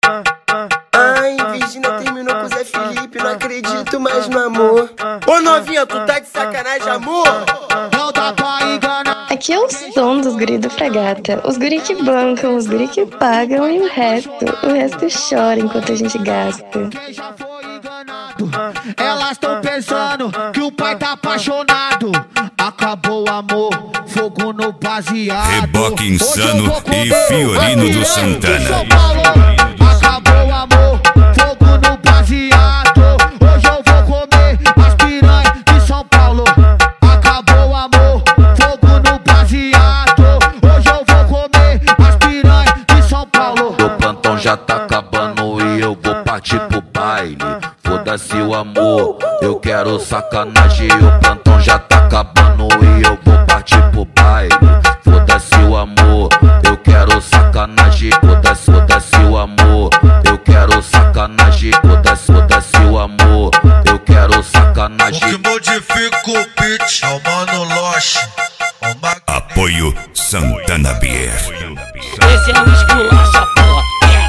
Ai, Virgínia terminou com o Zé Felipe, não acredito mais no amor. Ô novinha, tu tá de sacanagem, amor? Não dá pra enganar. Aqui é o som dos guri do Fragata. Os guri que bancam, os guri que pagam e o resto chora enquanto a gente gasta. Quem já foi enganado, elas tão pensando que o pai tá apaixonado. Acabou o amor, fogo no baseado. Reboque Insano e Fiorino do Santana. Acabou o amor, fogo no baseado. Hoje eu vou comer as piranhas de São Paulo. Acabou o amor, fogo no baseado. Hoje eu vou comer as piranhas de São Paulo. O plantão já tá acabando e eu vou partir pro baile. Foda-se o amor, eu quero sacanagem. O plantão já tá acabando e eu vou partir pro baile. Foda-se o amor, eu quero sacanagem. Foda-se o amor, eu quero sacanagem. Foda-se o amor, eu quero sacanagem. O que modifica o beat é o Mano Loche. Apoio Santana Bier. Esse é o esculacha, porra.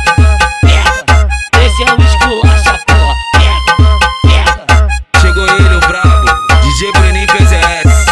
Esse é o esculacha, porra. Chegou ele, o brabo, DJ Breninho PZS.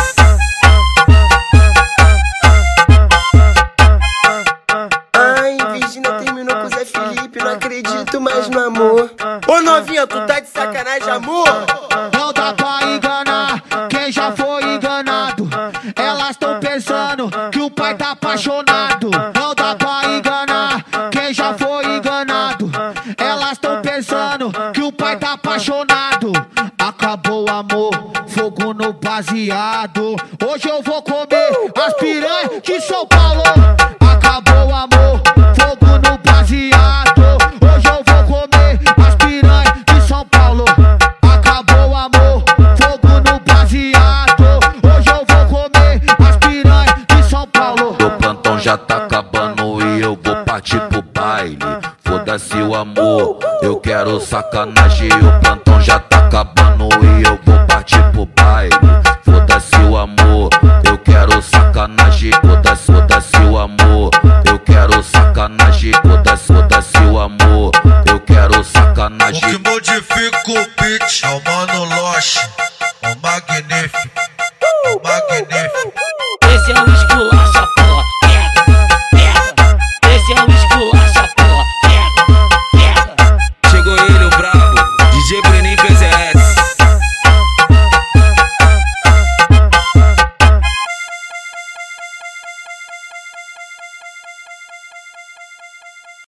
Ai, Virgínia terminou com o Zé Felipe, não acredito mais no amor. Ô novinha, tu tá de sacanagem, amor? Não dá pra enganar quem já foi enganado. Elas tão pensando que o pai tá apaixonado. Não dá pra enganar quem já foi enganado. Elas tão pensando que o pai tá apaixonado. Acabou o amor, fogo no baseado. Hoje eu vou comer as piranhas de São Paulo. Acabou o amor, fogo no baseado. Hoje eu vou comer as piranhas de São Paulo. Acabou o amor, fogo no baseado. Hoje eu vou comer as piranhas de São Paulo. O plantão já tá acabando e eu vou partir pro baile. Foda-se o amor, eu quero sacanagem. O plantão já tá acabando e eu vou partir pro baile. Foda-se o amor, eu quero sacanagem. Foda-se o amor, eu quero sacanagem. Foda-se o amor, eu quero O sacanagem. que modifica o beat é o Mano Loche.